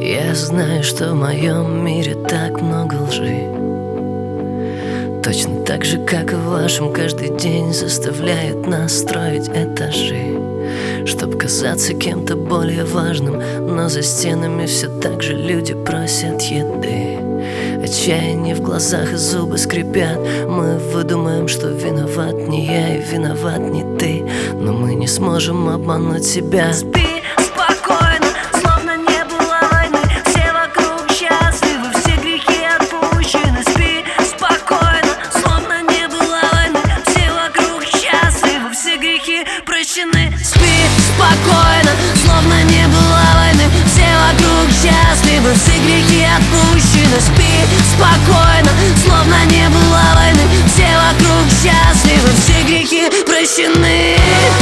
Я знаю, что в моем мире так много лжи. Точно так же, как и в вашем, каждый день заставляет нас строить этажи, чтоб казаться кем-то более важным. Но за стенами все так же люди просят еды. Отчаяние в глазах и зубы скрипят. Мы выдумаем, что виноват не я и виноват не ты, но мы не сможем обмануть себя. Спи спокойно, словно не было войны. Все вокруг счастливы, все грехи отпущены. Спи спокойно, словно не было войны. Все вокруг счастливы, все грехи прощены. Спи спокойно, словно не было войны. Все вокруг счастливы, все грехи отпущены. Спи спокойно, словно не было войны. Все вокруг счастливы, все грехи прощены.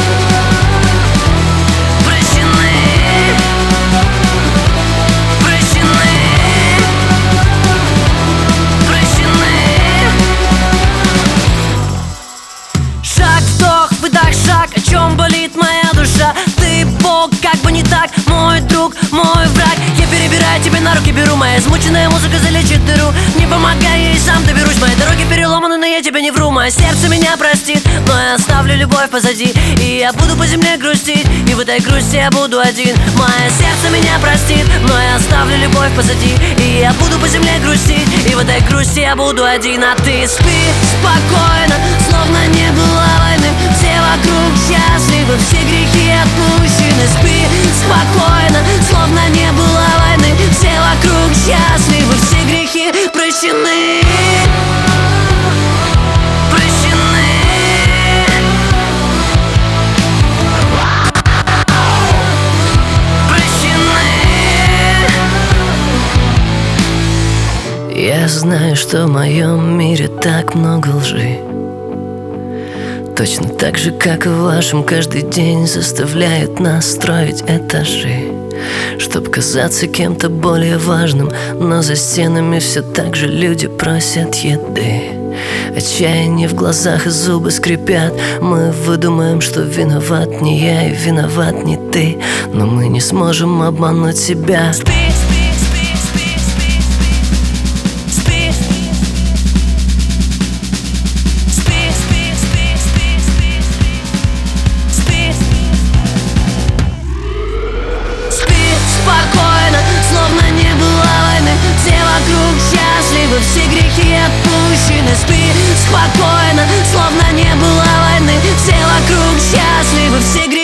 Шаг, о чем болит моя душа. Ты Бог, как бы не так, мой друг, мой враг. Я перебираю тебя на руки, беру. Моя измученная музыка залечит дыру. Не помогай, я и сам доберусь. Мои дороги переломаны, но я тебе не вру. Мое сердце меня простит, но я оставлю любовь позади. И я буду по земле грустить, и в этой грусти я буду один. Мое сердце меня простит, но я оставлю любовь позади. И я буду по земле грустить, и в этой грусти я буду один. А ты спи спокойно, словно не было войны. Все вокруг счастливы, все грехи отпущены. Спи спокойно, словно не было войны. Все вокруг счастливы, все грехи прощены. Прощены. Прощены. Я знаю, что в моем мире так много лжи. Точно так же, как и в вашем, каждый день заставляет нас строить этажи, чтоб казаться кем-то более важным. Но за стенами все так же люди просят еды. Отчаяние в глазах и зубы скрипят. Мы выдумаем, что виноват не я и виноват не ты, но мы не сможем обмануть себя. Все грехи отпущены. Спи спокойно, словно не было войны. Все вокруг счастливы, все грехи